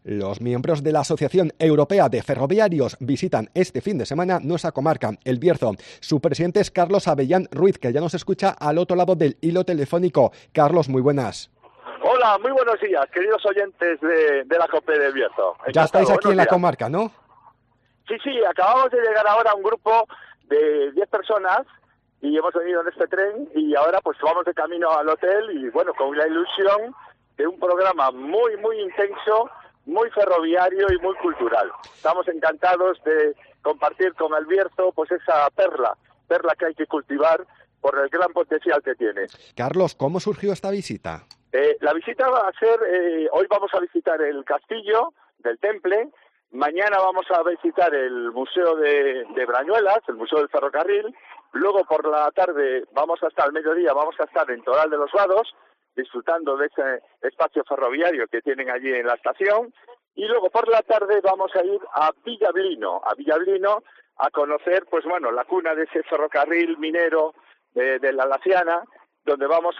Los miembros de la Asociación Europea de Ferroviarios visitan este fin de semana nuestra comarca, El Bierzo. Su presidente es Carlos Avellán Ruiz, que ya nos escucha al otro lado del hilo telefónico. Carlos, muy buenas. Hola, muy buenos días, queridos oyentes de la COPE del Bierzo. Ya estáis aquí en la comarca, ¿no? Sí, acabamos de llegar ahora a un grupo de 10 personas y hemos venido en este tren y ahora pues vamos de camino al hotel y bueno, con la ilusión de un programa muy intenso, muy ferroviario y muy cultural. Estamos encantados de compartir con El Bierzo pues esa perla que hay que cultivar por el gran potencial que tiene. Carlos, ¿cómo surgió esta visita? La visita va a ser, hoy vamos a visitar el castillo del Temple, mañana vamos a visitar el Museo de Brañuelas, el Museo del Ferrocarril, luego por la tarde al mediodía vamos a estar en Toral de los Vados, disfrutando de ese espacio ferroviario que tienen allí en la estación, y luego por la tarde vamos a ir a Villablino a conocer, pues bueno, la cuna de ese ferrocarril minero de la Laciana, donde vamos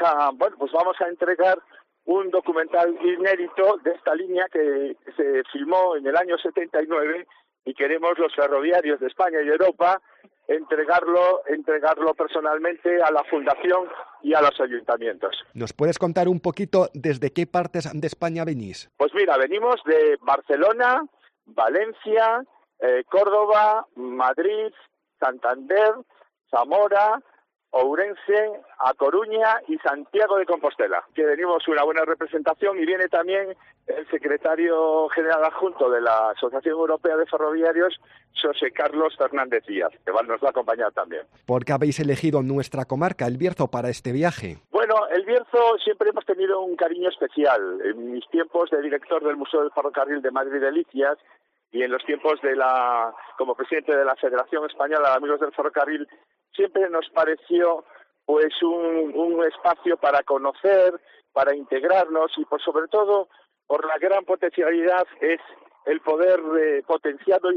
a entregar un documental inédito de esta línea que se filmó en el año 79 y queremos los ferroviarios de España y Europa entregarlo personalmente a la Fundación y a los ayuntamientos. ¿Nos puedes contar un poquito desde qué partes de España venís? Pues mira, venimos de Barcelona, Valencia, Córdoba, Madrid, Santander, Zamora, Ourense, A Coruña y Santiago de Compostela, que venimos una buena representación y viene también el secretario general adjunto de la Asociación Europea de Ferroviarios, José Carlos Fernández Díaz, que nos va a acompañar también. ¿Por qué habéis elegido nuestra comarca, El Bierzo, para este viaje? Bueno, El Bierzo siempre hemos tenido un cariño especial. En mis tiempos de director del Museo del Ferrocarril de Madrid Delicias y en los tiempos como presidente de la Federación Española de Amigos del Ferrocarril, siempre nos pareció pues un espacio para conocer, para integrarnos y sobre todo por la gran potencialidad es el poder potenciarlo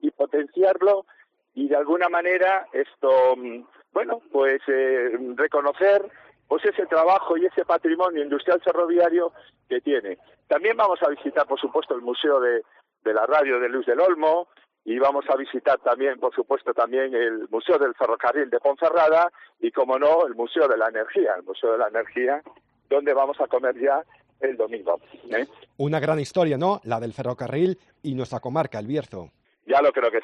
y de alguna manera reconocer pues ese trabajo y ese patrimonio industrial ferroviario que tiene. También vamos a visitar, por supuesto, el Museo de la Radio de Luis del Olmo, y vamos a visitar también, por supuesto, también el Museo del Ferrocarril de Ponferrada y, como no, el Museo de la Energía, donde vamos a comer ya el domingo. Una gran historia, ¿no? La del ferrocarril y nuestra comarca, El Bierzo. Ya lo creo que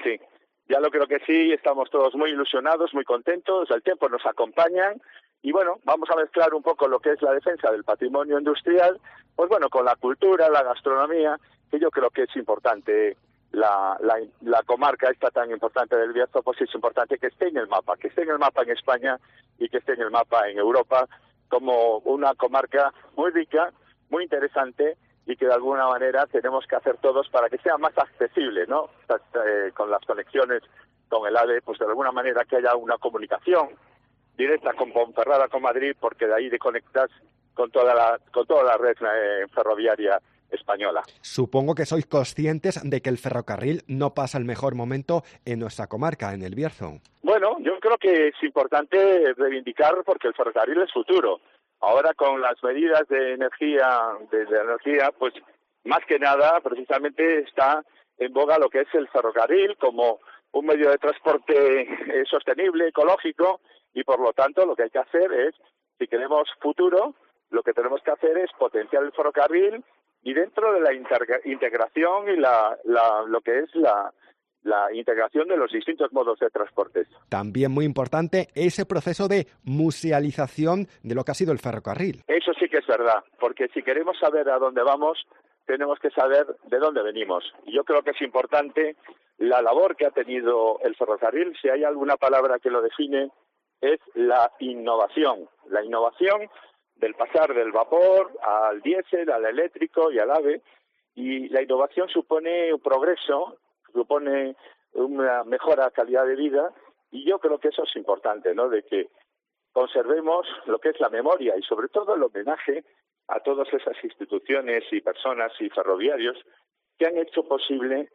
sí, estamos todos muy ilusionados, muy contentos, el tiempo nos acompaña y bueno, vamos a mezclar un poco lo que es la defensa del patrimonio industrial, pues bueno, con la cultura, la gastronomía, que yo creo que es importante. La comarca esta tan importante del Bierzo, pues es importante que esté en el mapa en España y que esté en el mapa en Europa como una comarca muy rica, muy interesante y que de alguna manera tenemos que hacer todos para que sea más accesible, ¿no? Con las conexiones con el AVE, pues de alguna manera que haya una comunicación directa con Ponferrada, con Madrid, porque de ahí te conectas con toda la red ferroviaria española. Supongo que sois conscientes de que el ferrocarril no pasa el mejor momento en nuestra comarca, en El Bierzo. Bueno, yo creo que es importante reivindicar porque el ferrocarril es futuro. Ahora con las medidas de energía, pues más que nada precisamente está en boga lo que es el ferrocarril como un medio de transporte sostenible, ecológico, y por lo tanto lo que hay que hacer es, si queremos futuro, lo que tenemos que hacer es potenciar el ferrocarril y dentro de la integración y lo que es la integración de los distintos modos de transporte. También muy importante ese proceso de musealización de lo que ha sido el ferrocarril. Eso sí que es verdad, porque si queremos saber a dónde vamos, tenemos que saber de dónde venimos. Y yo creo que es importante la labor que ha tenido el ferrocarril. Si hay alguna palabra que lo define, es la innovación. La innovación del pasar del vapor al diésel, al eléctrico y al AVE, y la innovación supone un progreso, supone una mejora calidad de vida, y yo creo que eso es importante, ¿no? De que conservemos lo que es la memoria y sobre todo el homenaje a todas esas instituciones y personas y ferroviarios que han hecho posible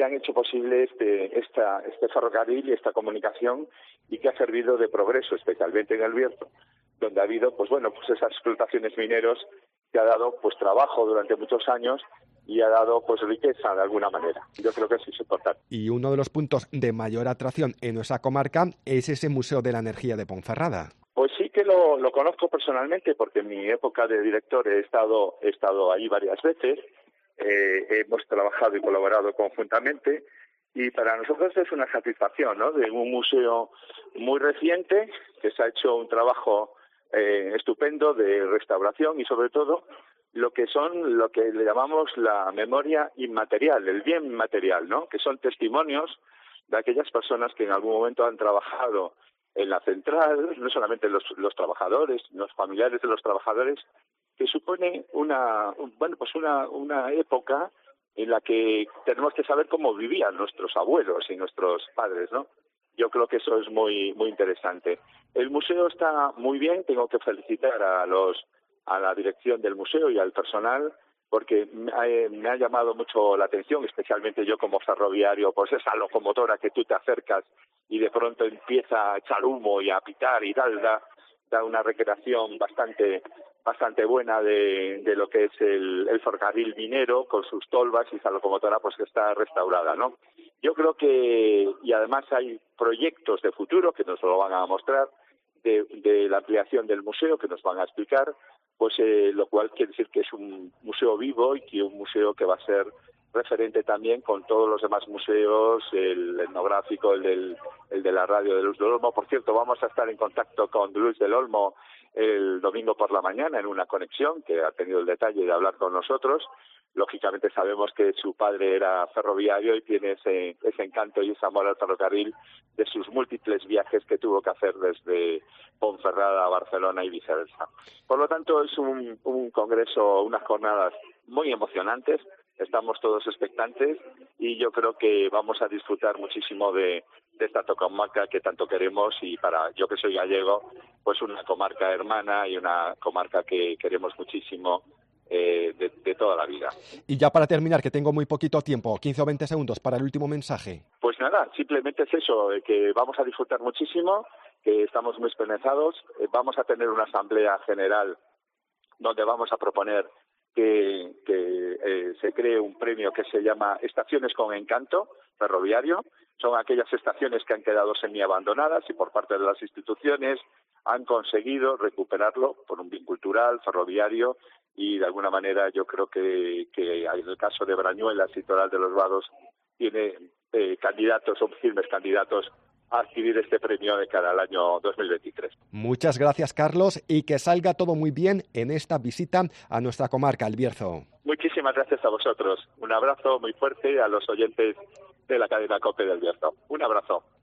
este ferrocarril y esta comunicación y que ha servido de progreso, especialmente en El Bierzo, donde ha habido esas explotaciones mineros que ha dado trabajo durante muchos años y ha dado pues riqueza de alguna manera. Yo creo que eso es importante. Y uno de los puntos de mayor atracción en nuestra comarca es ese Museo de la Energía de Ponferrada. Pues sí que lo conozco personalmente, porque en mi época de director he estado ahí varias veces, hemos trabajado y colaborado conjuntamente, y para nosotros es una satisfacción, ¿no?, de un museo muy reciente, que se ha hecho un trabajo estupendo de restauración y sobre todo lo que le llamamos la memoria inmaterial, el bien inmaterial, ¿no?, que son testimonios de aquellas personas que en algún momento han trabajado en la central, no solamente los trabajadores, los familiares de los trabajadores, que supone una época en la que tenemos que saber cómo vivían nuestros abuelos y nuestros padres, ¿no? Yo creo que eso es muy muy interesante. El museo está muy bien, tengo que felicitar a la dirección del museo y al personal, porque me ha llamado mucho la atención, especialmente yo como ferroviario, pues esa locomotora que tú te acercas y de pronto empieza a echar humo y a pitar y tal, da una recreación bastante buena de lo que es el ferrocarril minero con sus tolvas, y esa locomotora pues que está restaurada, ¿no? Yo creo que, y además hay proyectos de futuro que nos lo van a mostrar, de la ampliación del museo, que nos van a explicar, pues lo cual quiere decir que es un museo vivo y que un museo que va a ser referente también con todos los demás museos, el etnográfico, el de la radio de Luz del Olmo. Por cierto, vamos a estar en contacto con Luz del Olmo el domingo por la mañana en una conexión, que ha tenido el detalle de hablar con nosotros. Lógicamente sabemos que su padre era ferroviario y tiene ese encanto y ese amor al ferrocarril de sus múltiples viajes que tuvo que hacer desde Ponferrada a Barcelona y viceversa. Por lo tanto, es un congreso, unas jornadas muy emocionantes. Estamos todos expectantes y yo creo que vamos a disfrutar muchísimo de esta comarca que tanto queremos, y para yo que soy gallego, pues una comarca hermana y una comarca que queremos muchísimo de toda la vida. Y ya para terminar, que tengo muy poquito tiempo, 15 o 20 segundos para el último mensaje. Pues nada, simplemente es eso, que vamos a disfrutar muchísimo, que estamos muy esperanzados. Vamos a tener una asamblea general donde vamos a proponer que se cree un premio que se llama Estaciones con Encanto Ferroviario. Son aquellas estaciones que han quedado semiabandonadas y por parte de las instituciones han conseguido recuperarlo por un bien cultural, ferroviario, y de alguna manera yo creo que en el caso de Brañuelas y Toral de los Vados tiene candidatos, son firmes candidatos a adquirir este premio de cara al año 2023. Muchas gracias, Carlos, y que salga todo muy bien en esta visita a nuestra comarca, El Bierzo. Muchísimas gracias a vosotros. Un abrazo muy fuerte a los oyentes de la cadena COPE del Bierzo. Un abrazo.